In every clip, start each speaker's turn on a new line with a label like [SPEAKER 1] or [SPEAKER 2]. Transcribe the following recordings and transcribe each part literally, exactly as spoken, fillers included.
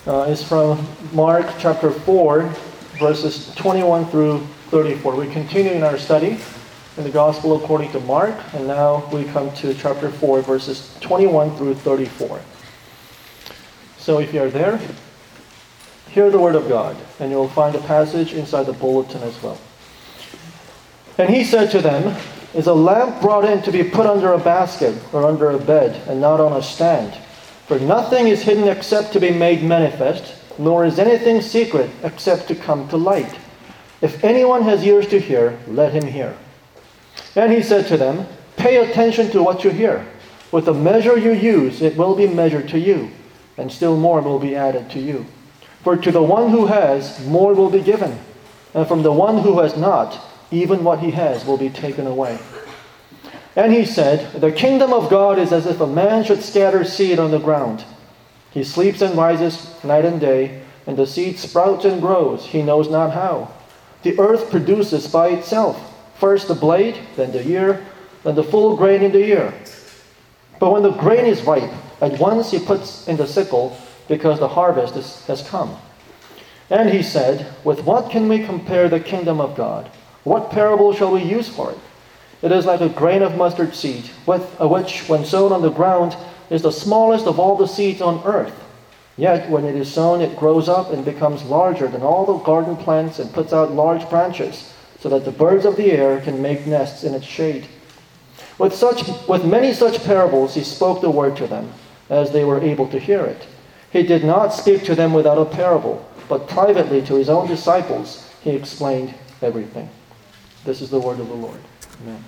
[SPEAKER 1] uh, is from Mark chapter four, verses twenty-one through thirty-four. We continue in our study in the Gospel according to Mark, and now we come to chapter four, verses twenty-one through thirty-four. So if you are there, hear the word of God, and you will find a passage inside the bulletin as well. And he said to them, "Is a lamp brought in to be put under a basket or under a bed, and not on a stand? For nothing is hidden except to be made manifest, nor is anything secret except to come to light. If anyone has ears to hear, let him hear." And he said to them, "Pay attention to what you hear. With the measure you use, it will be measured to you, and still more will be added to you. For to the one who has, more will be given, and from the one who has not, even what he has will be taken away." And he said, "The kingdom of God is as if a man should scatter seed on the ground. He sleeps and rises night and day, and the seed sprouts and grows, he knows not how. The earth produces by itself, first the blade, then the ear, then the full grain in the ear. But when the grain is ripe, at once he puts in the sickle, because the harvest is, has come." And he said, "With what can we compare the kingdom of God? What parable shall we use for it? It is like a grain of mustard seed, with, uh, which, when sown on the ground, is the smallest of all the seeds on earth. Yet, when it is sown, it grows up and becomes larger than all the garden plants and puts out large branches, so that the birds of the air can make nests in its shade." With such, with many such parables, he spoke the word to them, as they were able to hear it. He did not speak to them without a parable, but privately to his own disciples, he explained everything. This is the word of the Lord. Amen.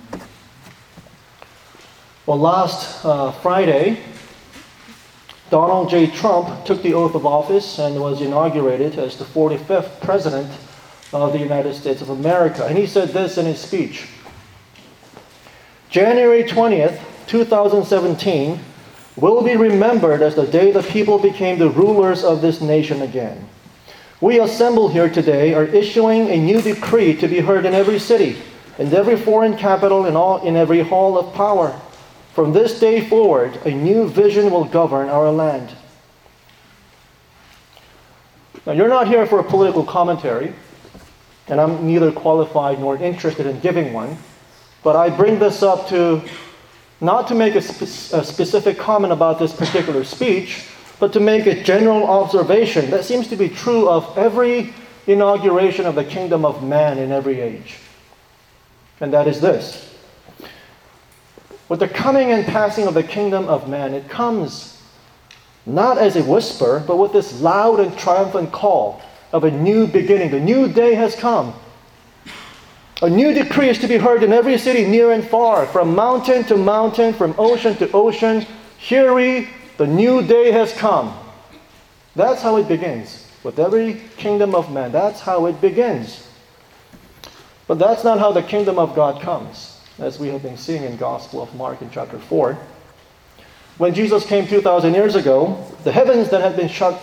[SPEAKER 1] Well, last uh, Friday, Donald J. Trump took the oath of office and was inaugurated as the forty-fifth President of the United States of America. And he said this in his speech: "January twentieth, twenty seventeen will be remembered as the day the people became the rulers of this nation again. We assembled here today are issuing a new decree to be heard in every city, in every foreign capital, and all in every hall of power. From this day forward, a new vision will govern our land." Now, you're not here for a political commentary, and I'm neither qualified nor interested in giving one, but I bring this up to not to make a, spe- a specific comment about this particular speech, but to make a general observation that seems to be true of every inauguration of the kingdom of man in every age. And that is this: with the coming and passing of the kingdom of man, it comes not as a whisper, but with this loud and triumphant call of a new beginning. The new day has come. A new decree is to be heard in every city near and far, from mountain to mountain, from ocean to ocean. Hear ye, the new day has come. That's how it begins. With every kingdom of man, that's how it begins. But that's not how the kingdom of God comes, as we have been seeing in Gospel of Mark in chapter four. When Jesus came two thousand years ago, the heavens that had been shut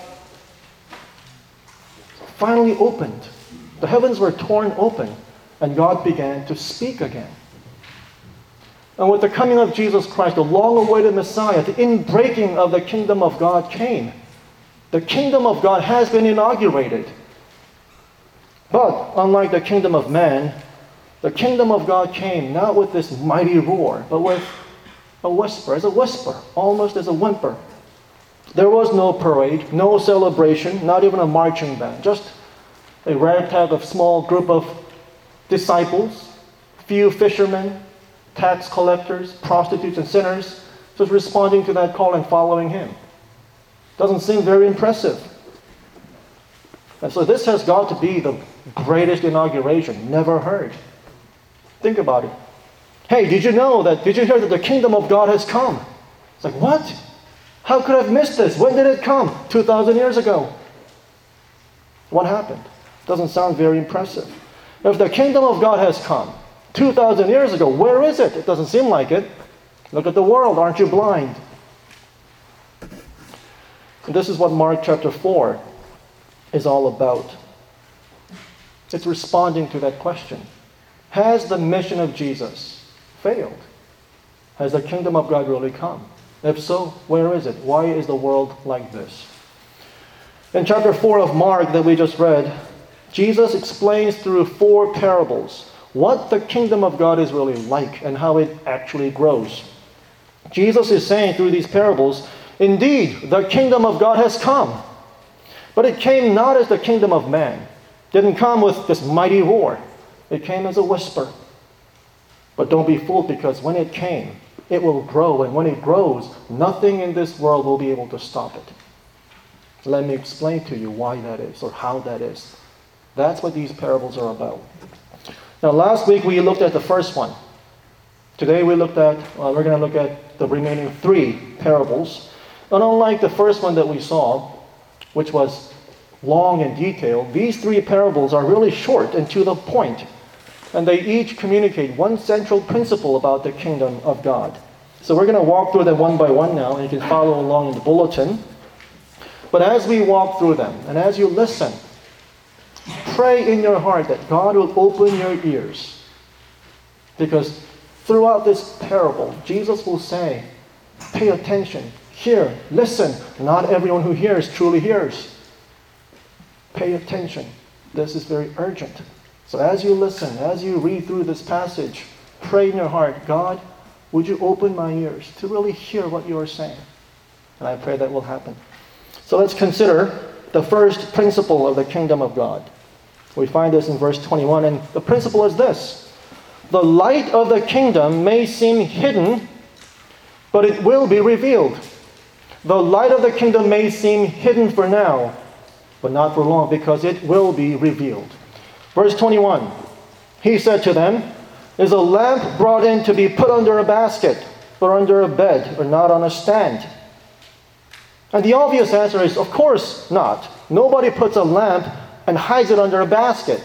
[SPEAKER 1] finally opened. The heavens were torn open, and God began to speak again. And with the coming of Jesus Christ, the long-awaited Messiah, the inbreaking of the kingdom of God came. The kingdom of God has been inaugurated. But unlike the kingdom of man, the kingdom of God came not with this mighty roar, but with a whisper, as a whisper, almost as a whimper. There was no parade, no celebration, not even a marching band, just a ragtag of small group of disciples, few fishermen, tax collectors, prostitutes, and sinners, just responding to that call and following him. Doesn't seem very impressive. And so this has got to be the greatest inauguration never heard. Think about it. Hey, did you know that, did you hear that the kingdom of God has come? It's like, what? How could I have missed this? When did it come? two thousand years ago. What happened? Doesn't sound very impressive. If the kingdom of God has come two thousand years ago, where is it? It doesn't seem like it. Look at the world. Aren't you blind? And this is what Mark chapter four is all about. It's responding to that question. Has the mission of Jesus failed? Has the kingdom of God really come? If so, where is it? Why is the world like this? In chapter four of Mark that we just read, Jesus explains through four parables what the kingdom of God is really like and how it actually grows. Jesus is saying through these parables, indeed, the kingdom of God has come. But it came not as the kingdom of man. It didn't come with this mighty roar. It came as a whisper. But don't be fooled, because when it came, it will grow. And when it grows, nothing in this world will be able to stop it. Let me explain to you why that is, or how that is. That's what these parables are about. Now, last week we looked at the first one. Today we looked at, well, we're going to look at the remaining three parables. And unlike the first one that we saw, which was long and detailed, these three parables are really short and to the point. And they each communicate one central principle about the kingdom of God. So we're going to walk through them one by one now, and you can follow along in the bulletin. But as we walk through them, and as you listen, pray in your heart that God will open your ears. Because throughout this parable, Jesus will say, pay attention, hear, listen. Not everyone who hears truly hears. Pay attention. This is very urgent. So as you listen, as you read through this passage, pray in your heart, God, would you open my ears to really hear what you are saying? And I pray that will happen. So let's consider the first principle of the kingdom of God. We find this in verse twenty-one, and the principle is this. The light of the kingdom may seem hidden, but it will be revealed. The light of the kingdom may seem hidden for now, but not for long, because it will be revealed. Verse twenty-one, he said to them, is a lamp brought in to be put under a basket, or under a bed, or not on a stand? And the obvious answer is, of course not. Nobody puts a lamp and hides it under a basket.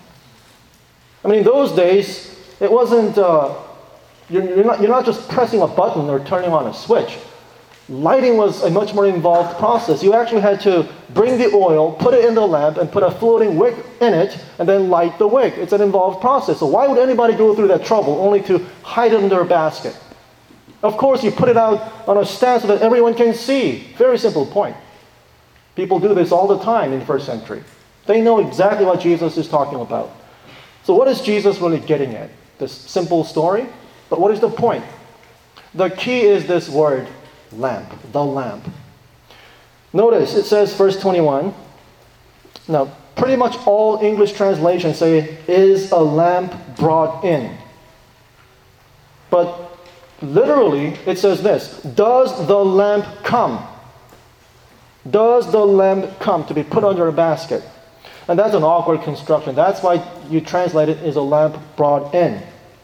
[SPEAKER 1] I mean, in those days, it wasn't, uh, you're, you're, not, you're not just pressing a button or turning on a switch. Lighting was a much more involved process. You actually had to bring the oil, put it in the lamp, and put a floating wick in it, and then light the wick. It's an involved process. So why would anybody go through that trouble only to hide it under a basket? Of course, you put it out on a stand so that everyone can see. Very simple point. People do this all the time in the first century. They know exactly what Jesus is talking about. So what is Jesus really getting at? This simple story? But what is the point? The key is this word, lamp, the lamp. Notice it says, verse twenty-one. Now, pretty much all English translations say, is a lamp brought in? But literally, it says this, does the lamp come? Does the lamp come to be put under a basket? And that's an awkward construction. That's why you translate it as a lamp brought in.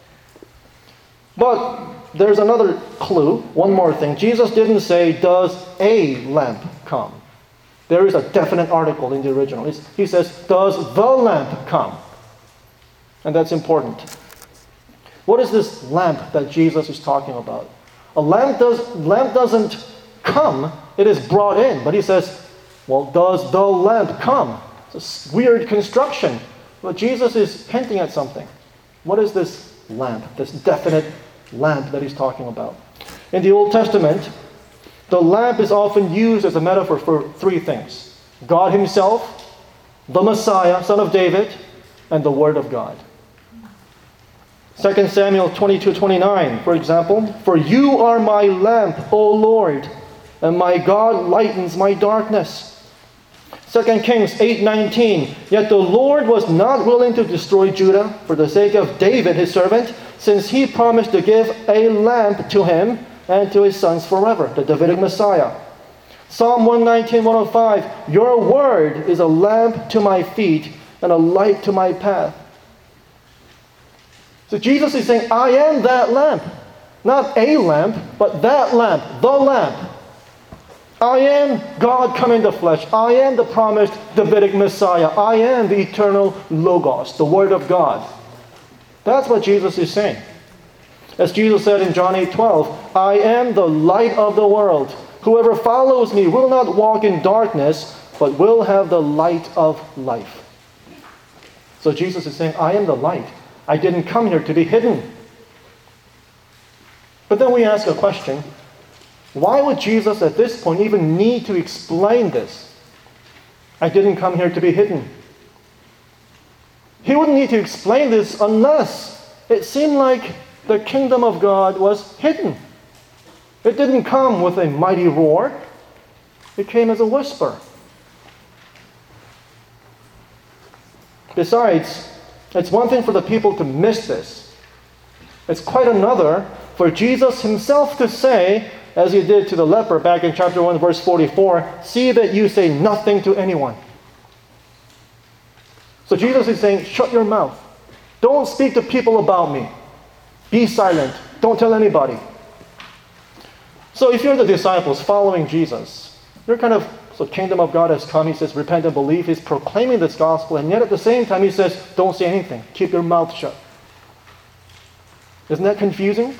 [SPEAKER 1] But there's another clue, one more thing. Jesus didn't say, does a lamp come? There is a definite article in the original. It's, he says, does the lamp come? And that's important. What is this lamp that Jesus is talking about? A lamp, does, lamp doesn't come, it is brought in. But he says, well, does the lamp come? It's a weird construction. But Jesus is hinting at something. What is this lamp, this definite lamp that he's talking about? In the Old Testament, the lamp is often used as a metaphor for three things. God himself, the Messiah, son of David, and the Word of God. Second Samuel twenty-two twenty-nine, for example, for you are my lamp, O Lord, and my God lightens my darkness. Second Kings eight nineteen, yet the Lord was not willing to destroy Judah for the sake of David his servant, since he promised to give a lamp to him and to his sons forever, the Davidic Messiah. Psalm one nineteen one oh five, your word is a lamp to my feet and a light to my path. So Jesus is saying, I am that lamp. Not a lamp, but that lamp, the lamp. I am God come in the flesh. I am the promised Davidic Messiah. I am the eternal Logos, the Word of God. That's what Jesus is saying. As Jesus said in John eight twelve, I am the light of the world. Whoever follows me will not walk in darkness, but will have the light of life. So Jesus is saying, I am the light. I didn't come here to be hidden. But then we ask a question. Why would Jesus at this point even need to explain this? I didn't come here to be hidden. He wouldn't need to explain this unless it seemed like the kingdom of God was hidden. It didn't come with a mighty roar. It came as a whisper. Besides, it's one thing for the people to miss this. It's quite another for Jesus himself to say, as he did to the leper back in chapter one, verse forty-four, "See that you say nothing to anyone." So Jesus is saying, shut your mouth. Don't speak to people about me. Be silent. Don't tell anybody. So if you're the disciples following Jesus, you're kind of, so kingdom of God has come. He says, repent and believe. He's proclaiming this gospel. And yet at the same time, he says, don't say anything. Keep your mouth shut. Isn't that confusing?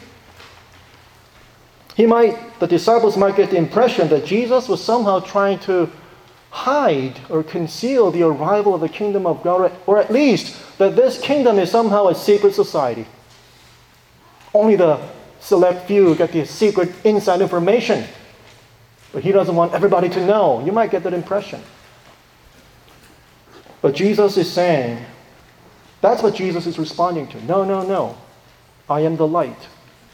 [SPEAKER 1] He might, the disciples might get the impression that Jesus was somehow trying to hide or conceal the arrival of the kingdom of God, or at least that this kingdom is somehow a secret society. Only the select few get the secret inside information. But he doesn't want everybody to know. You might get that impression. But Jesus is saying, that's what Jesus is responding to. No, no, no. I am the light.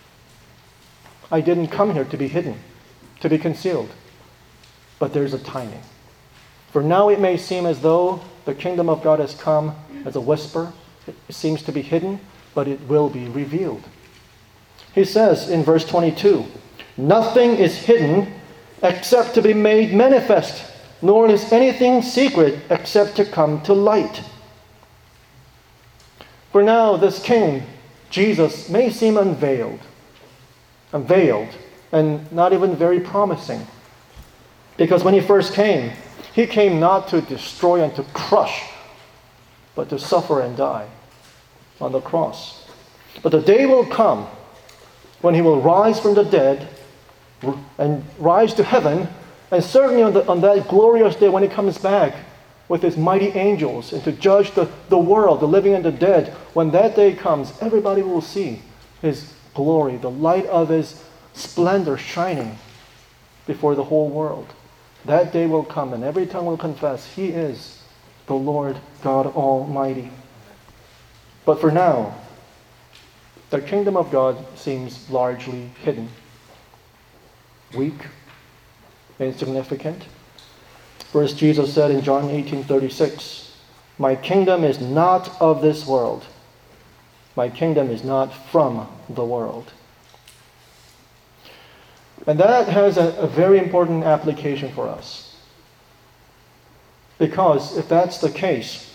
[SPEAKER 1] I didn't come here to be hidden, to be concealed. But there's a timing. For now it may seem as though the kingdom of God has come as a whisper. It seems to be hidden, but it will be revealed. He says in verse twenty-two, nothing is hidden except to be made manifest, nor is anything secret except to come to light. For now this king, Jesus, may seem unveiled, unveiled, and not even very promising. Because when he first came, he came not to destroy and to crush, but to suffer and die on the cross. But the day will come when he will rise from the dead and rise to heaven, and certainly on, the, on that glorious day when he comes back with his mighty angels and to judge the, the world, the living and the dead, when that day comes, everybody will see his glory, the light of his splendor shining before the whole world. That day will come, and every tongue will confess he is the Lord God Almighty. But for now, the kingdom of God seems largely hidden, weak, insignificant. First, Jesus said in John eighteen thirty-six, my kingdom is not of this world. My kingdom is not from the world. And that has a, a very important application for us. Because if that's the case,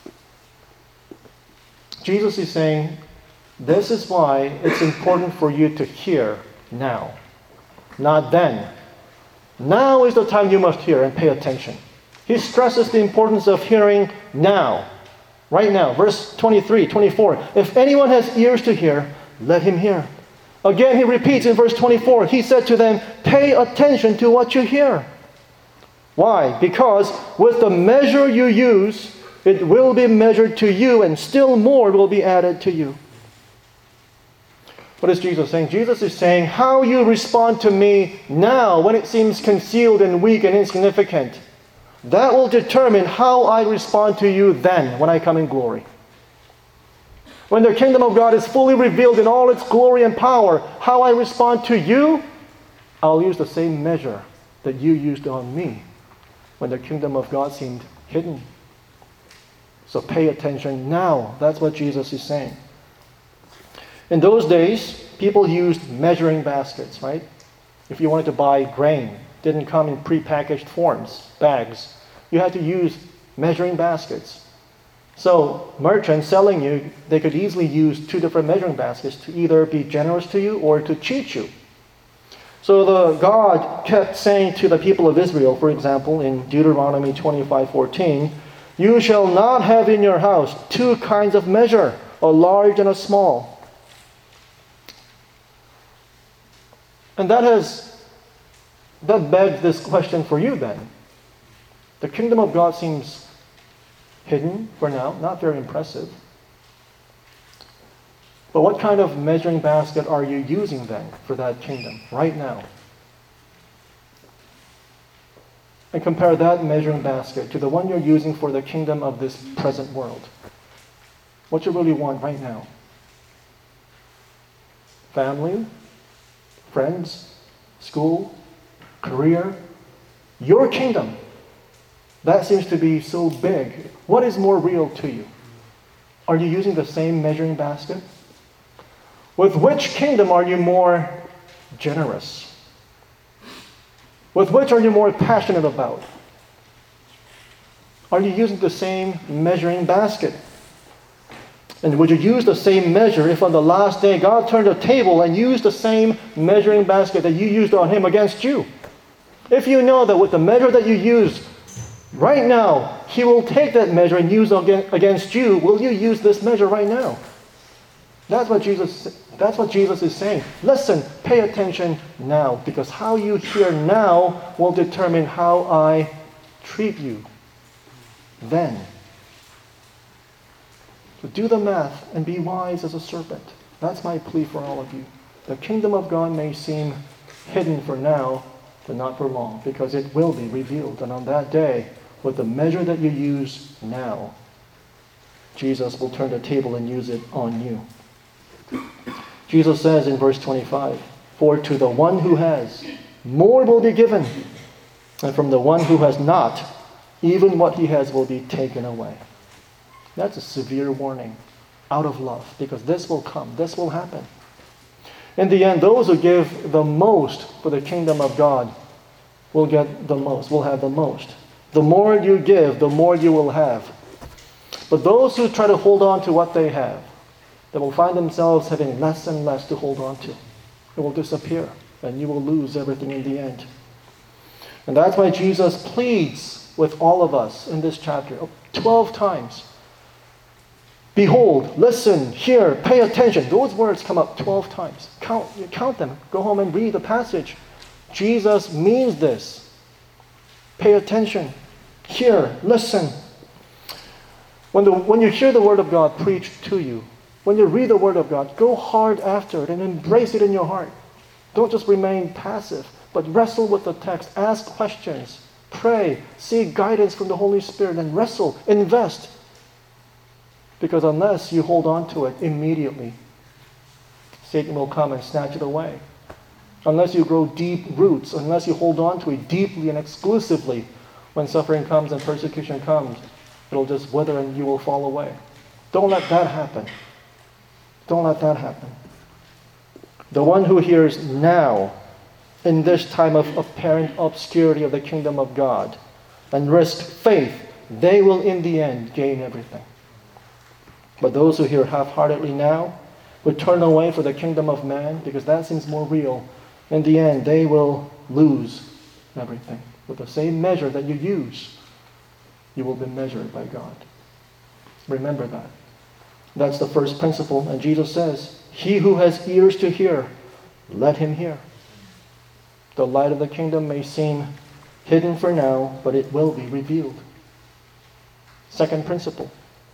[SPEAKER 1] Jesus is saying, this is why it's important for you to hear now, not then. Now is the time you must hear and pay attention. He stresses the importance of hearing now, right now. Verse twenty-three, twenty-four, if anyone has ears to hear, let him hear. Again, he repeats in verse twenty-four, he said to them, pay attention to what you hear. Why? Because with the measure you use, it will be measured to you, and still more will be added to you. What is Jesus saying? Jesus is saying, how you respond to me now when it seems concealed and weak and insignificant, that will determine how I respond to you then when I come in glory. When the kingdom of God is fully revealed in all its glory and power, how I respond to you, I'll use the same measure that you used on me when the kingdom of God seemed hidden. So pay attention now. That's what Jesus is saying. In those days, people used measuring baskets, right? If you wanted to buy grain, didn't come in prepackaged forms, bags. You had to use measuring baskets. So merchants selling you, they could easily use two different measuring baskets to either be generous to you or to cheat you. So the God kept saying to the people of Israel, for example, in Deuteronomy twenty-five fourteen, you shall not have in your house two kinds of measure, a large and a small. And that has, that begs this question for you then. The kingdom of God seems hidden for now, not very impressive. But what kind of measuring basket are you using then for that kingdom right now? and compare that measuring basket to the one you're using for the kingdom of this present world. What you really want right now? Family, friends, school, career, your kingdom. That seems to be so big. What is more real to you? Are you using the same measuring basket? With which kingdom are you more generous? With which are you more passionate about? Are you using the same measuring basket? And would you use the same measure if on the last day God turned the table and used the same measuring basket that you used on Him against you? If you know that with the measure that you use right now, He will take that measure and use it against you, will you use this measure right now? That's what Jesus, that's what Jesus is saying. Listen, pay attention now, because how you hear now will determine how I treat you then. So do the math and be wise as a serpent. That's my plea for all of you. The kingdom of God may seem hidden for now, but not for long, because it will be revealed. And on that day, with the measure that you use now, Jesus will turn the table and use it on you. Jesus says in verse twenty-five, "For to the one who has, more will be given, and from the one who has not, even what he has will be taken away." That's a severe warning out of love, because this will come, this will happen. In the end, those who give the most for the kingdom of God will get the most, will have the most. The more you give, the more you will have. But those who try to hold on to what they have, they will find themselves having less and less to hold on to. It will disappear, and you will lose everything in the end. And that's why Jesus pleads with all of us in this chapter twelve times. Behold, listen, hear, pay attention. Those words come up twelve times. Count, count them. Go home and read the passage. Jesus means this. Pay attention. Hear, listen. When, the, when you hear the Word of God preached to you, when you read the Word of God, go hard after it and embrace it in your heart. Don't just remain passive, but wrestle with the text. Ask questions. Pray. Seek guidance from the Holy Spirit and wrestle. Invest. Because unless you hold on to it immediately, Satan will come and snatch it away. Unless you grow deep roots, unless you hold on to it deeply and exclusively, when suffering comes and persecution comes, it'll just wither and you will fall away. Don't let that happen. Don't let that happen. The one who hears now, in this time of apparent obscurity of the kingdom of God, and risk faith, they will in the end gain everything. But those who hear half-heartedly now, who turn away for the kingdom of man, because that seems more real, in the end they will lose everything. With the same measure that you use, you will be measured by God. Remember that. That's the first principle. And Jesus says, he who has ears to hear, let him hear. The light of the kingdom may seem hidden for now, but it will be revealed. Second principle.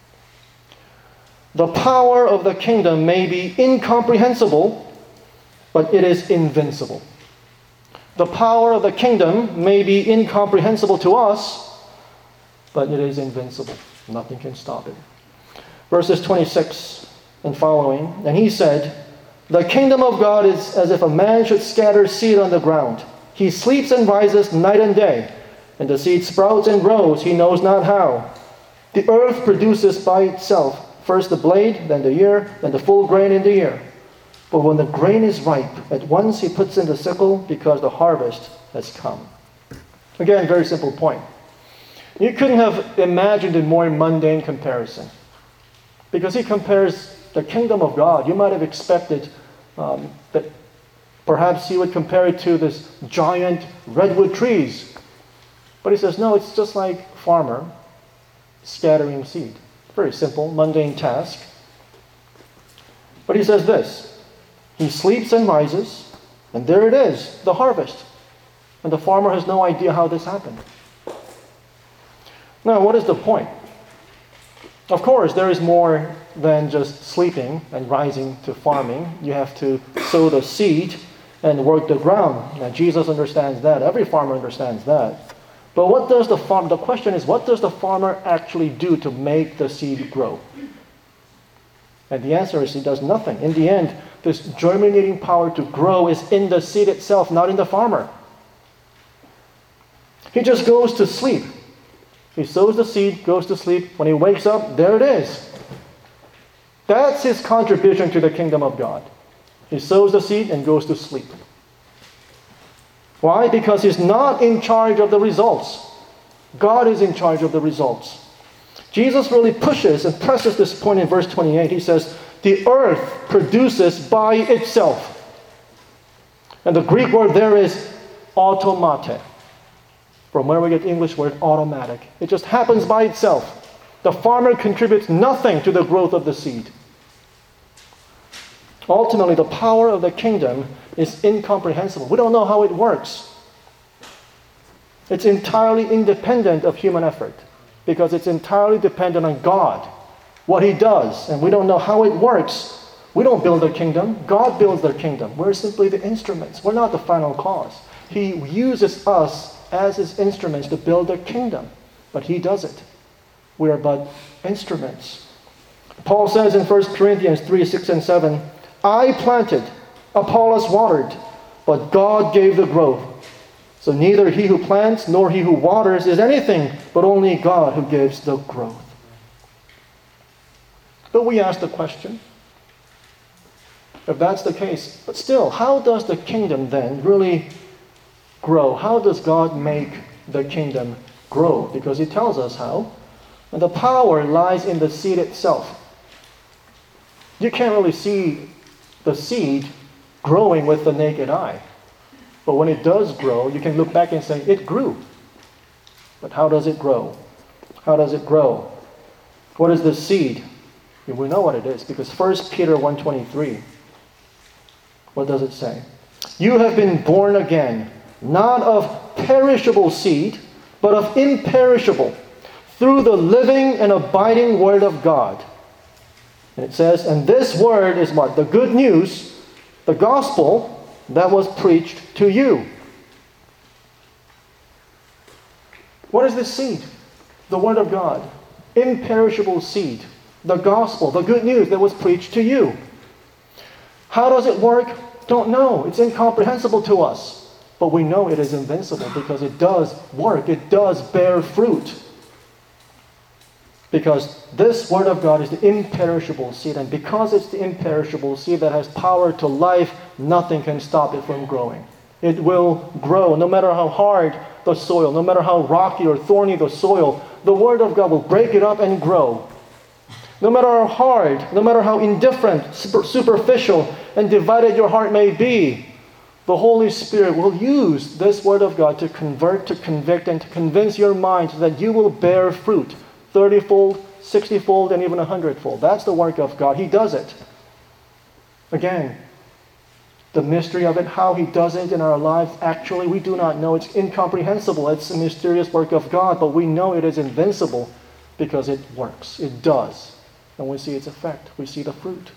[SPEAKER 1] The power of the kingdom may be incomprehensible, but it is invincible. The power of the kingdom may be incomprehensible to us, but it is invincible. Nothing can stop it. Verses twenty-six and following, and he said, the kingdom of God is as if a man should scatter seed on the ground. He sleeps and rises night and day, and the seed sprouts and grows, he knows not how. The earth produces by itself first the blade, then the ear, then the full grain in the ear. But when the grain is ripe, at once he puts in the sickle, because the harvest has come. Again, very simple point. You couldn't have imagined a more mundane comparison, because he compares the kingdom of God. You might have expected um, that perhaps he would compare it to this giant redwood trees. But he says, no, it's just like farmer scattering seed. Very simple, mundane task. But he says this, he sleeps and rises, and there it is, the harvest. And the farmer has no idea how this happened. Now, what is the point? Of course, there is more than just sleeping and rising to farming. You have to sow the seed and work the ground. Now, Jesus understands that. Every farmer understands that. But what does the farm, the question is, what does the farmer actually do to make the seed grow? And the answer is he does nothing. In the end, this germinating power to grow is in the seed itself, not in the farmer. He just goes to sleep. He sows the seed, goes to sleep. When he wakes up, there it is. That's his contribution to the kingdom of God. He sows the seed and goes to sleep. Why? Because he's not in charge of the results. God is in charge of the results. Jesus really pushes and presses this point in verse twenty-eight. He says, the earth produces by itself. And the Greek word there is automate, from where we get the English word automatic. It just happens by itself. The farmer contributes nothing to the growth of the seed. Ultimately, the power of the kingdom is incomprehensible. We don't know how it works. It's entirely independent of human effort because it's entirely dependent on God, what He does, and we don't know how it works. We don't build the kingdom. God builds their kingdom. We're simply the instruments. We're not the final cause. He uses us as His instruments to build the kingdom, but He does it. We are but instruments. Paul says in First Corinthians three, six, and seven, I planted, Apollos watered, but God gave the growth. So neither he who plants nor he who waters is anything, but only God who gives the growth. But we ask the question, if that's the case, but still, how does the kingdom then really grow? How does God make the kingdom grow? Because He tells us how. And the power lies in the seed itself. You can't really see the seed growing with the naked eye. But when it does grow, you can look back and say, it grew. But how does it grow? How does it grow? What is the seed? We know what it is, because First Peter one twenty-three, what does it say? You have been born again, not of perishable seed, but of imperishable, through the living and abiding Word of God. And it says, and this Word is what? The good news, the gospel that was preached to you. What is this seed? The Word of God. Imperishable seed. The gospel, the good news that was preached to you. How does it work? Don't know. It's incomprehensible to us. But we know it is invincible because it does work. It does bear fruit. Because this Word of God is the imperishable seed. And because it's the imperishable seed that has power to life, nothing can stop it from growing. It will grow no matter how hard the soil, no matter how rocky or thorny the soil. The Word of God will break it up and grow. No matter how hard, no matter how indifferent, super, superficial, and divided your heart may be, the Holy Spirit will use this Word of God to convert, to convict, and to convince your mind so that you will bear fruit. thirty-fold, sixty-fold, and even a hundred-fold. That's the work of God. He does it. Again, the mystery of it, how He does it in our lives, actually, we do not know. It's incomprehensible. It's a mysterious work of God, but we know it is invincible because it works. It does. And we see its effect. We see the fruit.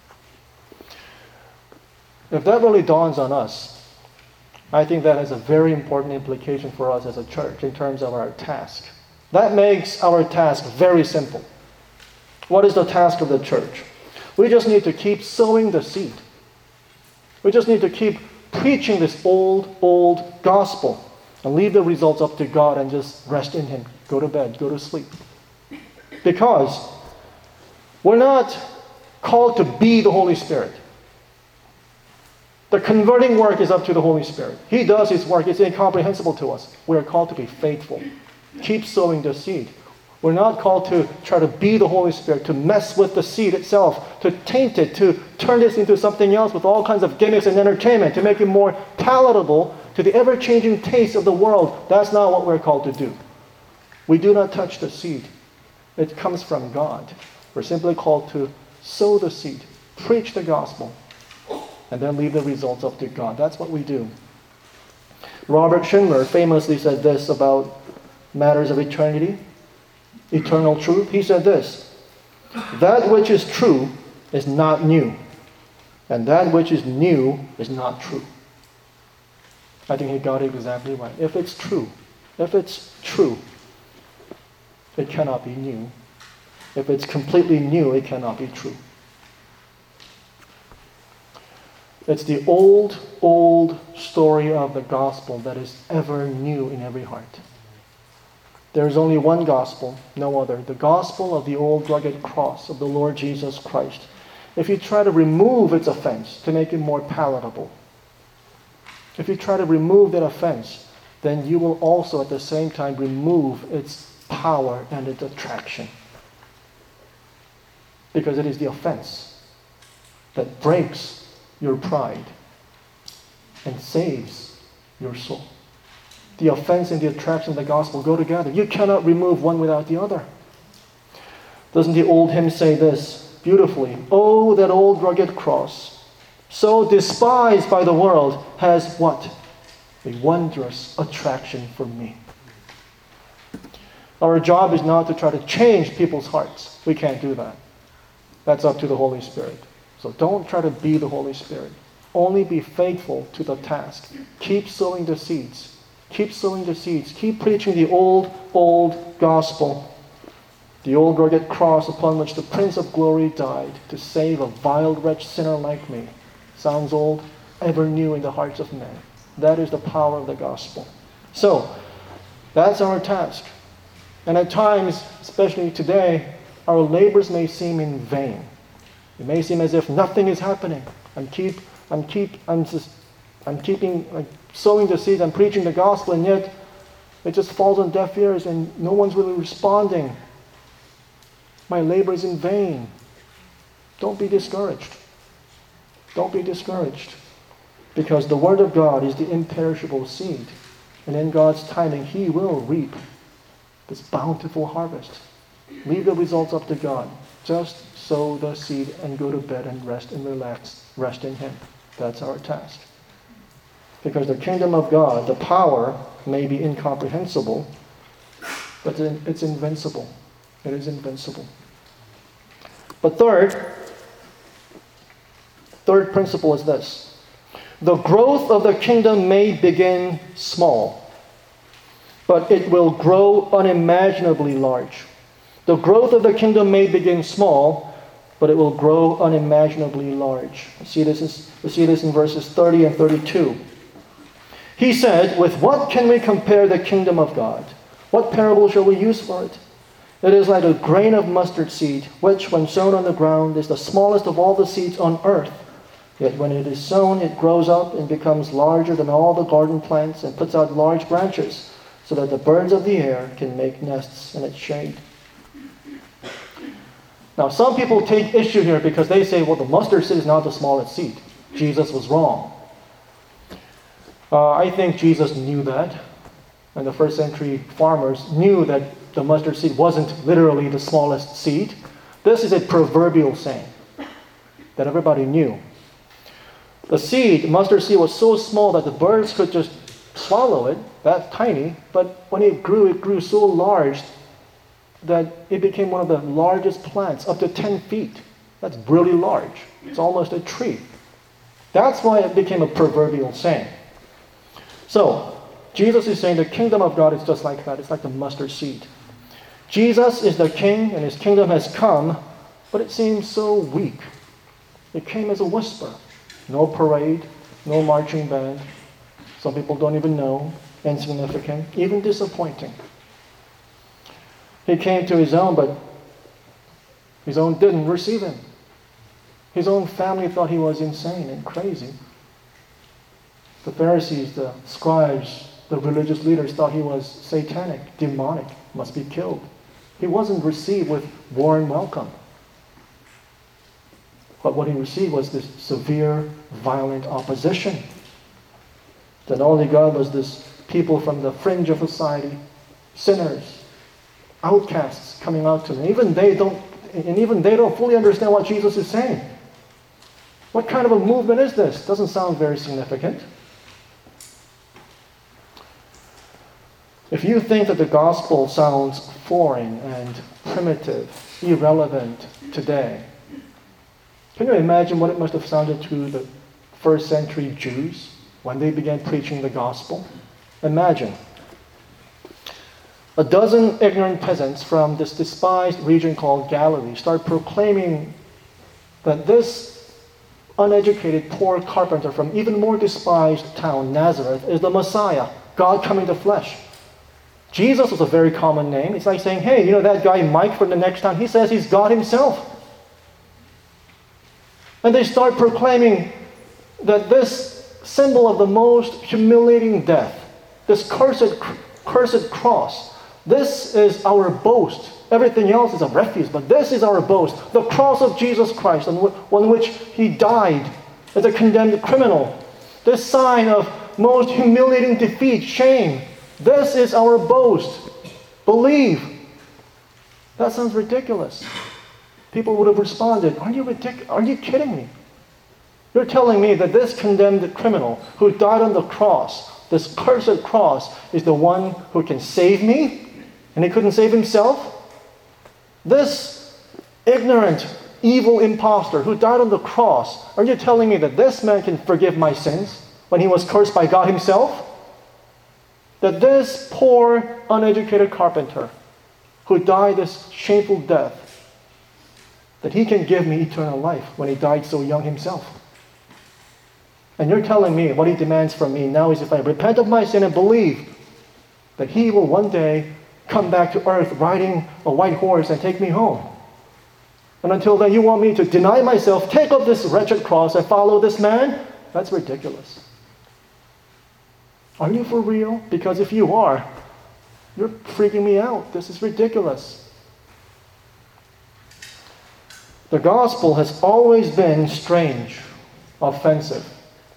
[SPEAKER 1] If that really dawns on us, I think that has a very important implication for us as a church in terms of our task. That makes our task very simple. What is the task of the church? We just need to keep sowing the seed. We just need to keep preaching this old, old gospel and leave the results up to God and just rest in Him. Go to bed, go to sleep. Because we're not called to be the Holy Spirit. The converting work is up to the Holy Spirit. He does His work. It's incomprehensible to us. We are called to be faithful. Keep sowing the seed. We're not called to try to be the Holy Spirit, to mess with the seed itself, to taint it, to turn this into something else with all kinds of gimmicks and entertainment, to make it more palatable to the ever-changing taste of the world. That's not what we're called to do. We do not touch the seed. It comes from God. We're simply called to sow the seed, preach the gospel, and then leave the results up to God. That's what we do. Robert Schindler famously said this about matters of eternity, eternal truth. He said this, that which is true is not new, and that which is new is not true. I think he got it exactly right. If it's true, If it's true, it cannot be new. If it's completely new, it cannot be true. It's the old, old story of the gospel that is ever new in every heart. There is only one gospel, no other. The gospel of the old rugged cross of the Lord Jesus Christ. If you try to remove its offense to make it more palatable, if you try to remove that offense, then you will also at the same time remove its power and its attraction. Because it is the offense that breaks your pride and saves your soul. The offense and the attraction of the gospel go together. You cannot remove one without the other. Doesn't the old hymn say this beautifully? Oh, that old rugged cross, so despised by the world, has what? A wondrous attraction for me. Our job is not to try to change people's hearts. We can't do that. That's up to the Holy Spirit. So don't try to be the Holy Spirit. Only be faithful to the task. Keep sowing the seeds. Keep sowing the seeds. Keep preaching the old, old gospel. The old rugged cross upon which the Prince of Glory died to save a vile wretch sinner like me. Sounds old, ever new in the hearts of men. That is the power of the gospel. So, that's our task. And at times, especially today, our labors may seem in vain. It may seem as if nothing is happening. I'm keep, I'm keep, I'm just, I'm keeping, like, sowing the seeds. I'm preaching the gospel, and yet it just falls on deaf ears, and no one's really responding. My labor is in vain. Don't be discouraged. Don't be discouraged, because the Word of God is the imperishable seed, and in God's timing, He will reap this bountiful harvest. Leave the results up to God. Just sow the seed and go to bed and rest and relax. Rest in Him. That's our task. Because the kingdom of God, the power may be incomprehensible, but it's invincible. It is invincible. But third, third principle is this. The growth of the kingdom may begin small, but it will grow unimaginably large. The growth of the kingdom may begin small, but it will grow unimaginably large. We see this, is, we see this in verses thirty and thirty-two. He said, with what can we compare the kingdom of God? What parable shall we use for it? It is like a grain of mustard seed, which when sown on the ground is the smallest of all the seeds on earth. Yet when it is sown, it grows up and becomes larger than all the garden plants and puts out large branches, so that the birds of the air can make nests in its shade. Now, some people take issue here because they say, well, the mustard seed is not the smallest seed. Jesus was wrong. Uh, I think Jesus knew that. And the first century farmers knew that the mustard seed wasn't literally the smallest seed. This is a proverbial saying that everybody knew. The seed, mustard seed, was so small that the birds could just swallow it, that tiny, but when it grew, it grew so large that it became one of the largest plants, up to ten feet. That's really large. It's almost a tree. That's why it became a proverbial saying. So, Jesus is saying the kingdom of God is just like that. It's like the mustard seed. Jesus is the king, and his kingdom has come, but it seems so weak. It came as a whisper. No parade, no marching band. Some people don't even know. Insignificant, even disappointing. He came to his own, but his own didn't receive him. His own family thought he was insane and crazy. The Pharisees, the scribes, the religious leaders thought he was satanic, demonic, must be killed. He wasn't received with warm welcome. But what he received was this severe, violent opposition. That all he got was this people from the fringe of society, sinners, outcasts coming out to him. Even they don't, and even they don't fully understand what Jesus is saying. What kind of a movement is this? Doesn't sound very significant. If you think that the gospel sounds foreign and primitive, irrelevant today, can you imagine what it must have sounded to the first century Jews when they began preaching the gospel? Imagine. A dozen ignorant peasants from this despised region called Galilee start proclaiming that this uneducated, poor carpenter from even more despised town, Nazareth, is the Messiah, God come in the flesh. Jesus was a very common name. It's like saying, hey, you know that guy Mike from the next town? He says he's God himself. And they start proclaiming that this symbol of the most humiliating death, this cursed, cursed cross, this is our boast. Everything else is a refuse, but this is our boast. The cross of Jesus Christ, on, on which he died as a condemned criminal. This sign of most humiliating defeat, shame. This is our boast. Believe. That sounds ridiculous. People would have responded, are you ridic- Are you kidding me? You're telling me that this condemned criminal who died on the cross, this cursed cross, is the one who can save me? And he couldn't save himself? This ignorant, evil impostor who died on the cross, are you telling me that this man can forgive my sins when he was cursed by God himself? That this poor, uneducated carpenter who died this shameful death, that he can give me eternal life when he died so young himself? And you're telling me what he demands from me now is if I repent of my sin and believe that he will one day come back to earth riding a white horse and take me home. And until then, you want me to deny myself, take up this wretched cross and follow this man? That's ridiculous. Are you for real? Because if you are, you're freaking me out. This is ridiculous. The gospel has always been strange, offensive,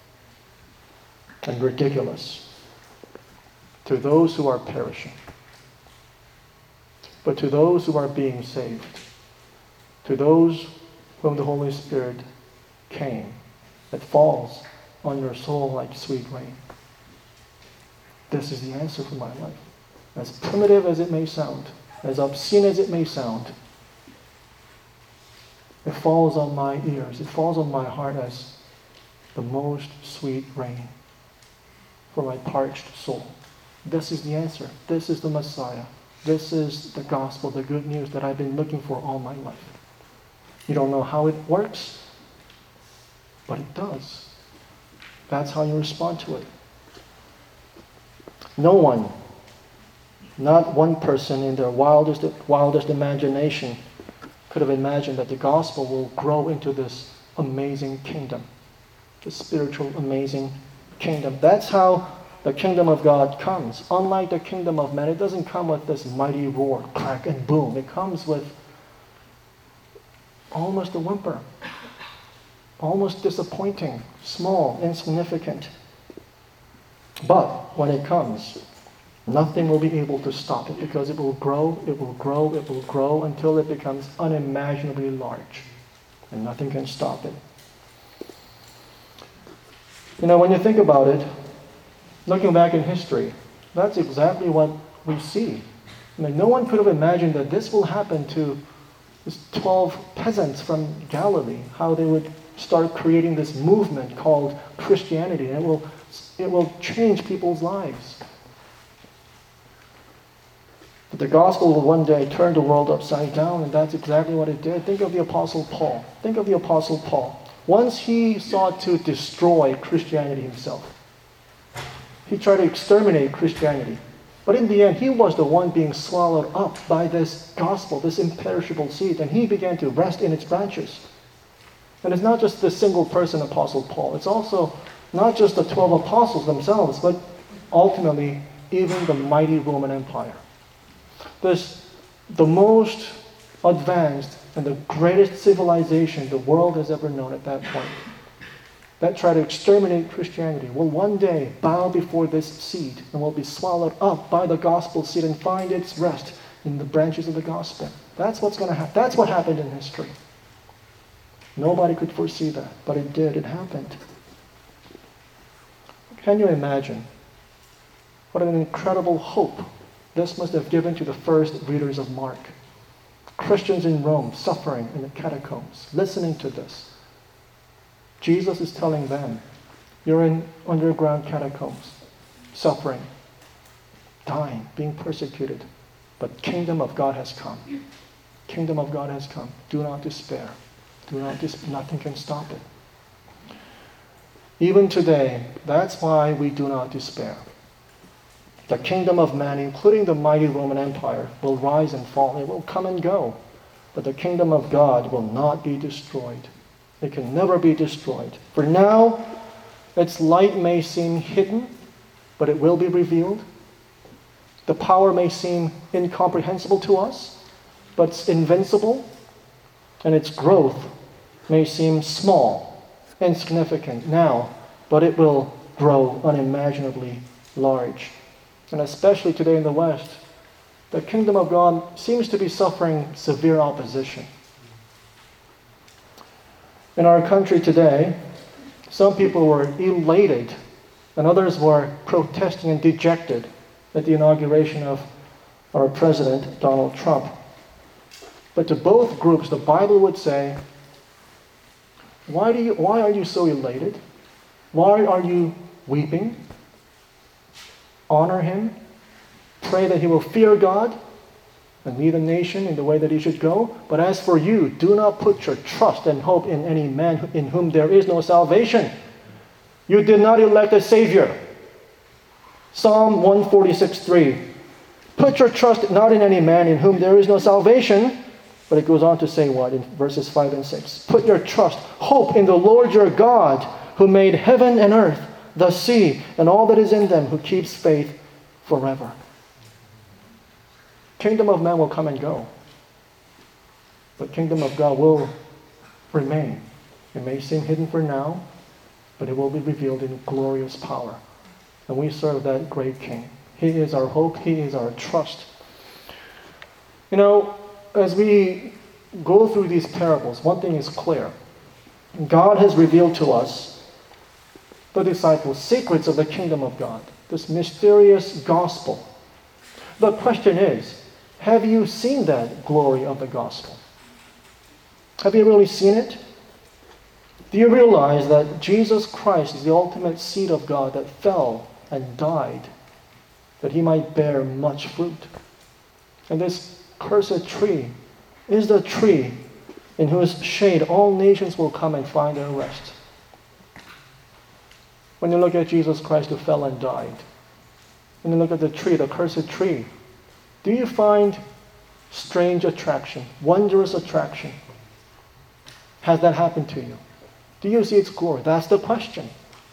[SPEAKER 1] and ridiculous to those who are perishing. But to those who are being saved, to those whom the Holy Spirit came, it falls on your soul like sweet rain. This is the answer for my life. As primitive as it may sound, as obscene as it may sound, it falls on my ears, it falls on my heart as the most sweet rain for my parched soul. This is the answer. This is the Messiah. This is the gospel, the good news that I've been looking for all my life. You don't know how it works, but it does. That's how you respond to it. No one, not one person in their wildest, wildest imagination could have imagined that the gospel will grow into this amazing kingdom, this spiritual amazing kingdom. That's how the kingdom of God comes. Unlike the kingdom of man, it doesn't come with this mighty roar, crack and boom. It comes with almost a whimper, almost disappointing, small, insignificant. But when it comes, nothing will be able to stop it because it will grow, it will grow, it will grow until it becomes unimaginably large. And nothing can stop it. You know, when you think about it, looking back in history, that's exactly what we see. I mean, no one could have imagined that this will happen to these twelve peasants from Galilee, how they would start creating this movement called Christianity. And it will, it will change people's lives. But the gospel will one day turn the world upside down, and that's exactly what it did. Think of the Apostle Paul. Think of the Apostle Paul. Once he sought to destroy Christianity himself. He tried to exterminate Christianity. But in the end, he was the one being swallowed up by this gospel, this imperishable seed, and he began to rest in its branches. And it's not just the single person, Apostle Paul. It's also not just the twelve apostles themselves, but ultimately even the mighty Roman Empire. This, the most advanced and the greatest civilization the world has ever known at that point, that tried to exterminate Christianity, will one day bow before this seed and will be swallowed up by the gospel seed and find its rest in the branches of the gospel. That's what's going to happen. That's what happened in history. Nobody could foresee that, but it did. It happened. Can you imagine what an incredible hope this must have given to the first readers of Mark? Christians in Rome suffering in the catacombs, listening to this. Jesus is telling them, you're in underground catacombs, suffering, dying, being persecuted. But kingdom of God has come. Kingdom of God has come. Do not despair. Do not dis- nothing can stop it. Even today, that's why we do not despair. The kingdom of man, including the mighty Roman Empire, will rise and fall. It will come and go. But the kingdom of God will not be destroyed. It can never be destroyed. For now, its light may seem hidden, but it will be revealed. The power may seem incomprehensible to us, but it's invincible. And its growth may seem small, insignificant now, but it will grow unimaginably large. And especially today in the West, the kingdom of God seems to be suffering severe opposition. In our country today, some people were elated and others were protesting and dejected at the inauguration of our President, Donald Trump. But to both groups, the Bible would say, why do you, why are you so elated? Why are you weeping? Honor him. Pray that he will fear God and lead a nation in the way that he should go. But as for you, do not put your trust and hope in any man in whom there is no salvation. You did not elect a Savior. Psalm one forty-six three. Put your trust not in any man in whom there is no salvation. But it goes on to say what in verses five and six? Put your trust, hope in the Lord your God, who made heaven and earth, the sea, and all that is in them, who keeps faith forever. Kingdom of man will come and go. But kingdom of God will remain. It may seem hidden for now, but it will be revealed in glorious power. And we serve that great King. He is our hope. He is our trust. You know, as we go through these parables, one thing is clear. God has revealed to us, the disciples, secrets of the kingdom of God, this mysterious gospel. The question is, have you seen that glory of the gospel? Have you really seen it? Do you realize that Jesus Christ is the ultimate seed of God that fell and died that he might bear much fruit? And this cursed tree is the tree in whose shade all nations will come and find their rest. When you look at Jesus Christ who fell and died, when you look at the tree, the cursed tree, do you find strange attraction, wondrous attraction? Has that happened to you? Do you see its glory? That's the question.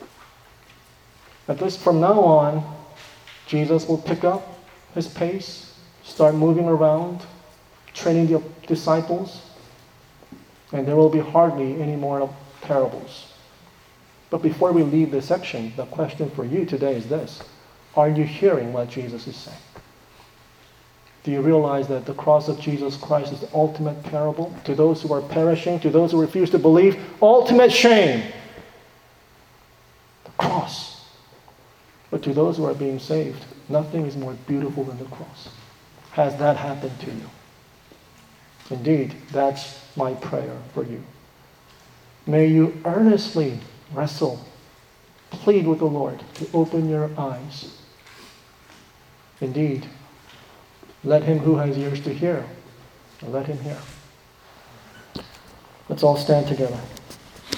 [SPEAKER 1] At least from now on, Jesus will pick up his pace, start moving around, training the disciples, and there will be hardly any more parables. But before we leave this section, the question for you today is this. Are you hearing what Jesus is saying? Do you realize that the cross of Jesus Christ is the ultimate parable? To those who are perishing, to those who refuse to believe, ultimate shame. The cross. But to those who are being saved, nothing is more beautiful than the cross. Has that happened to you? Indeed, that's my prayer for you. May you earnestly wrestle, plead with the Lord to open your eyes. Indeed, let him who has ears to hear, let him hear. Let's all stand together.